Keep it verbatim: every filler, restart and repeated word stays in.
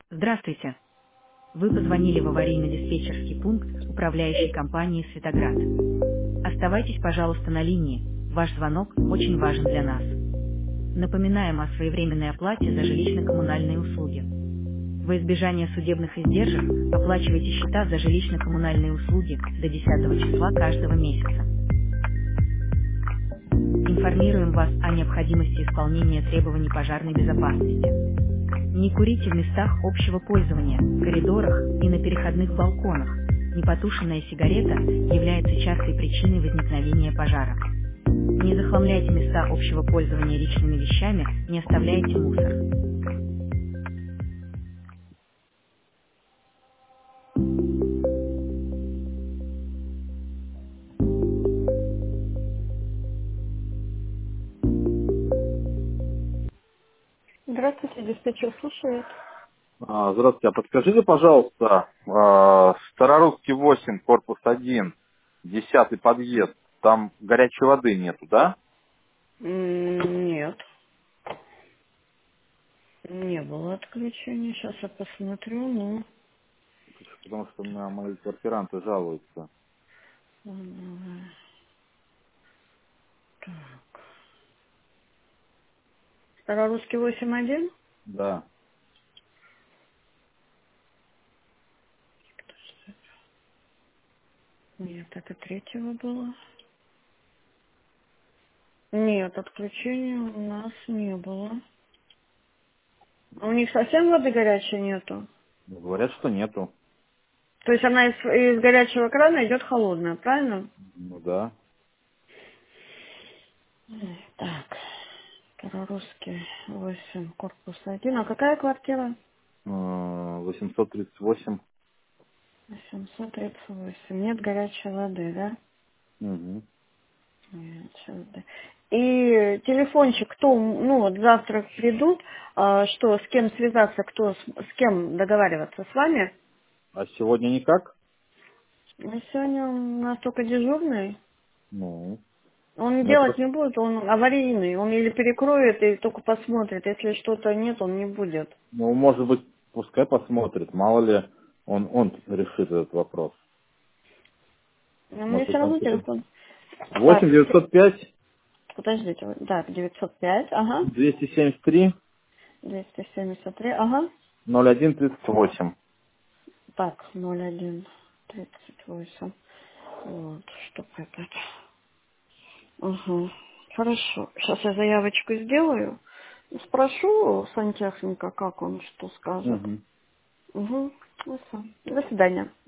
Здравствуйте. Вы позвонили в аварийно-диспетчерский пункт управляющей компании «Светоград». Оставайтесь, пожалуйста, на линии. Ваш звонок очень важен для нас. Напоминаем о своевременной оплате за жилищно-коммунальные услуги. Во избежание судебных издержек оплачивайте счета за жилищно-коммунальные услуги до десятого числа каждого месяца. Информируем вас о необходимости исполнения требований пожарной безопасности. Не курите в местах общего пользования, коридорах и на переходных балконах. Непотушенная сигарета является частой причиной возникновения пожара. Не захламляйте места общего пользования личными вещами, не оставляйте мусор. Здравствуйте, диспетчер слушает. А, Здравствуйте, а подскажите, пожалуйста, а, Старорусский восемь, корпус один, десятый подъезд, там горячей воды нету, да? М, Нет, не было отключения. Сейчас я посмотрю, ну. Потому что на мои квартиранты жалуются. м, Так. Старорусский восемь один? Да. Нет, это третьего было. Нет, отключения у нас не было. А у них совсем воды горячей нету? Ну, говорят, что нету. То есть она из, из горячего крана идет холодная, правильно? Ну да. Так, Старорусский восемь, корпус один. А какая квартира? А, восемьсот тридцать восемь. восемьсот тридцать восемь. Нет горячей воды, да? Угу. Нет, щас, да. И телефончик, кто, ну вот завтра придут, а, что, с кем связаться, кто, с, с кем договариваться с вами? А сегодня никак? Ну, сегодня у нас только дежурный. Ну, Он ну делать просто, не будет, он аварийный. Он или перекроет, и только посмотрит. Если что-то нет, он не будет. ну, может быть, пускай посмотрит, мало ли он, он решит этот вопрос. Но мне Может все быть, он равно тебе... телефон. Так, восемь с- девятьсот пять подождите. вот, Так, девятьсот пять, ага. двести семьдесят три двести семьдесят три, ага. ноль один тридцать восемь. Так, ноль один тридцать восемь. Вот, что это. Угу. Хорошо. Сейчас я заявочку сделаю. Спрошу сантехника, как он что скажет. Угу. Угу. Ну, всё. До свидания.